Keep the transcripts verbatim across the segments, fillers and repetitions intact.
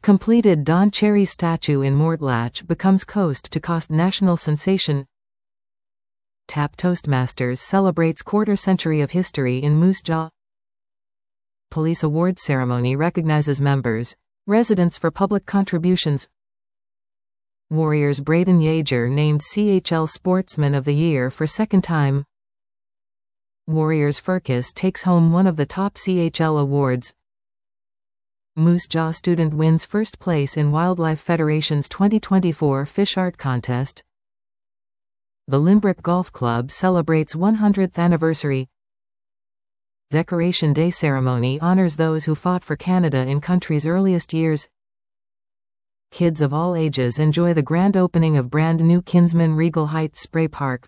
Completed Don Cherry statue in Mortlach becomes coast-to-coast national sensation. Tap Toastmasters celebrates quarter century of history in Moose Jaw. Police awards ceremony recognizes members, residents for public contributions. Warriors Braden Yeager named C H L Sportsman of the Year for second time. Warriors Furcus takes home one of the top C H L awards. Moose Jaw student wins first place in Wildlife Federation's twenty twenty-four Fish Art Contest. The Lynbrook Golf Club celebrates one hundredth anniversary. Decoration Day ceremony honors those who fought for Canada in country's earliest years. Kids of all ages enjoy the grand opening of brand new Kinsman Regal Heights Spray Park.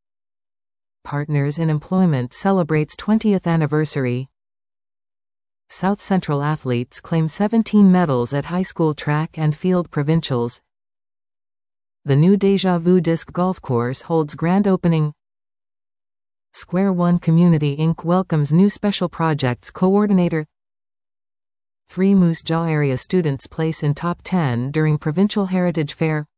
Partners in Employment celebrates twentieth anniversary. South Central athletes claim seventeen medals at high school track and field provincials. The new Deja Vu Disc Golf Course holds grand opening. Square One Community Incorporated welcomes new special projects coordinator. Three Moose Jaw area students place in top ten during Provincial Heritage Fair.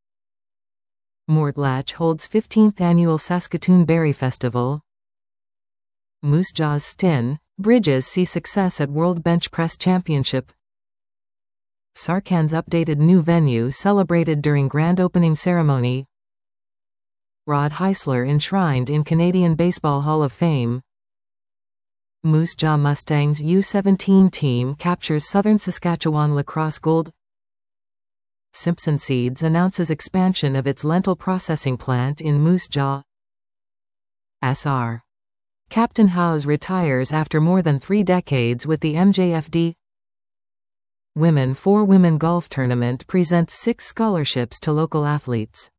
Mortlach holds fifteenth annual Saskatoon Berry Festival. Moose Jaw's Stin Bridges see success at World Bench Press Championship. Sarkan's updated new venue celebrated during grand opening ceremony. Rod Heisler enshrined in Canadian Baseball Hall of Fame. Moose Jaw Mustangs U seventeen team captures Southern Saskatchewan lacrosse gold. Simpson Seeds announces expansion of its lentil processing plant in Moose Jaw. S R Captain Howes retires after more than three decades with the M J F D. Women for Women Golf Tournament presents six scholarships to local athletes.